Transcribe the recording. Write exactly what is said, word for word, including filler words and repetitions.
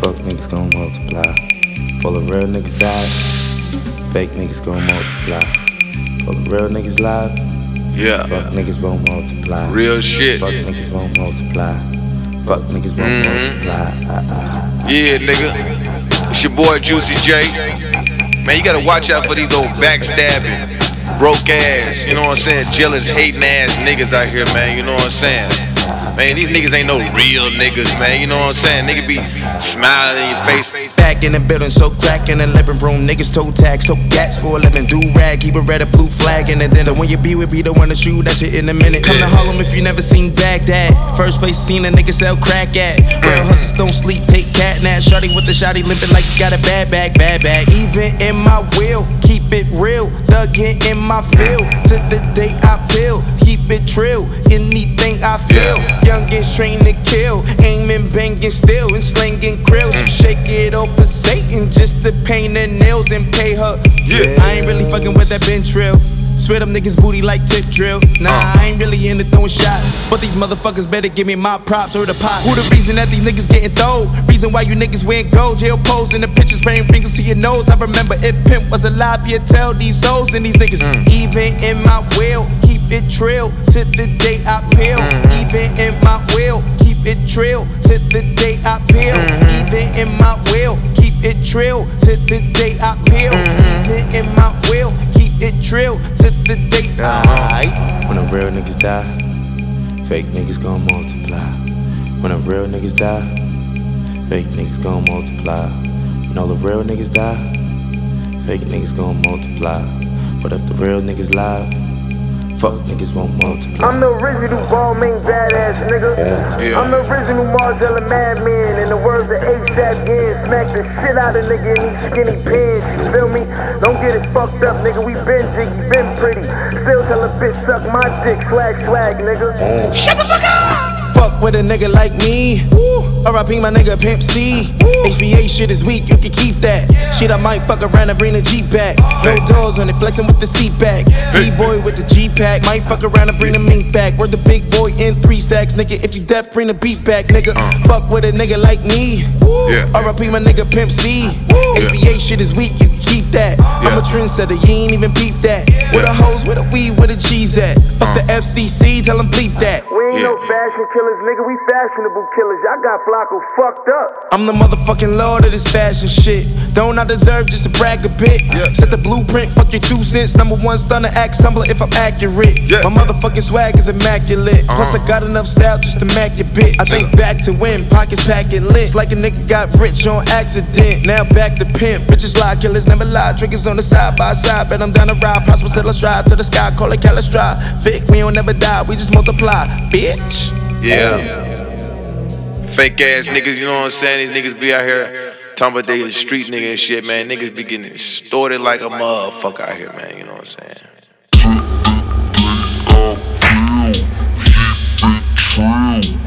Fuck niggas gon' multiply. Full of real niggas die. Fake niggas gon' multiply. Full of real niggas live. Yeah. Fuck niggas won't multiply. Real shit. Fuck niggas won't multiply. Fuck niggas won't mm-hmm. multiply. Uh, uh. Yeah, nigga. It's your boy Juicy J. Man, you gotta watch out for these old backstabbing, broke ass, you know what I'm saying, jealous, hating ass niggas out here, man, you know what I'm saying? Man, these niggas ain't no real niggas, man, you know what I'm saying? Nigga be smiling in your face. Back in the building, so crack in the living room. Niggas toe tag, so gats for a living. Do rag, keep a red or blue flag in the dinner. When you be with be the one to shoot at you in a minute. Come to Harlem if you never seen Baghdad. First place seen a nigga sell crack at. Real hustlers don't sleep, take cat nap. Shorty with the shotty limping like you got a bad bag, bad bag. Even in my will, keep it real. Dug in in my field, to the day I peel. Keep it trill, anything I feel. Youngest trained to kill, aiming, banging still, and slinging grills. Shake it off for Satan just to paint her nails and pay her. Yeah. I ain't really fucking with that bench drill. Swear them niggas booty like tip drill. Nah, uh. I ain't really into throwing shots, but these motherfuckers better give me my props or the pot. Who the reason that these niggas getting throwed? Reason why you niggas wearing gold, jail pose in the pictures, spraying fingers to your nose. I remember if Pimp was alive, you'd tell these hoes and these niggas. Mm. Even in my will, keep it trill to the day I peel. Mm. Even in my will, keep it trill to the day I peel. Mm. Even in my will, keep it trill to the day I peel. Mm. Even in my will, keep it trill to the day I. When the real niggas die, fake niggas gon' multiply. When the real niggas die, fake niggas gon' multiply. When all the real niggas die, fake niggas gon' multiply. But if the real niggas live, fuck niggas won't multiply. I'm the original ball main badass nigga. Yeah. I'm the original Marzella madman. In the words of ASAP Gin, smack the shit out of nigga in these skinny pants. You feel me? Don't get it fucked up, nigga. We been jiggy, been pretty. Still tell a bitch suck my dick, swag swag, nigga. Shut the fuck up! Fuck with a nigga like me. R I P my nigga Pimp C. H B A shit is weak, you can keep that. Shit, I might fuck around and bring the Jeep back. No doors on it, flexing with the seat back. B-boy with the G-pack, might fuck around and bring the mink back. We're the big boy in three stacks, nigga. If you deaf, bring the beat back, nigga. Fuck with a nigga like me. R I P my nigga Pimp C. H B A shit is weak, you can keep that. I'm a trendsetter, you ain't even peep that. With a hose, with a weed, with a cheese at. Fuck the F C C, tell them bleep that. We ain't no fashion killers, nigga. We fashionable killers. Y'all got Flacco fucked up. I'm the motherfucking lord of this fashion shit. Don't I deserve just to brag a bit? Yeah. Set the blueprint, fuck your two cents. Number one stunner, axe tumbler if I'm accurate. Yeah. My motherfucking swag is immaculate. Uh-huh. Plus I got enough style just to mack your bitch. I think back to when, pockets packing lynch. Like a nigga got rich on accident. Now back to pimp, bitches lie, killers never lie. Triggers on the side by side, bet I'm down to ride. Prosper till I strive to the sky, call it Calistride. We don't never die, we just multiply, bitch. Yeah. yeah. Fake ass niggas, you know what I'm saying? These niggas be out here talking about they a street nigga and shit, man. Niggas be getting extorted like a motherfucker out here, man. You know what I'm saying?